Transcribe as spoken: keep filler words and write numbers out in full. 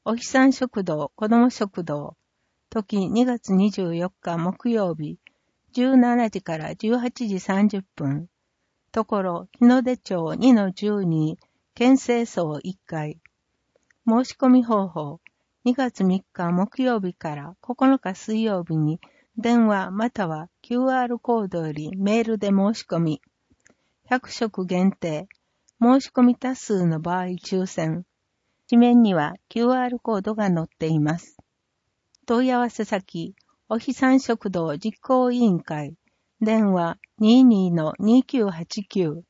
おひさん食堂子ども食堂、時にがつにじゅうよっか木曜日、じゅうしちじからじゅうはちじさんじゅっぷん、ところ日の出町 にのじゅうに、県政層いっかい。申し込み方法、にがつみっか木曜日からここのか水曜日に電話または キューアール コードよりメールで申し込み、ひゃく食限定、申し込み多数の場合抽選。紙面には キューアール コードが載っています。問い合わせ先、おひさん食堂実行委員会、電話 にじゅうにのにきゅうはちきゅう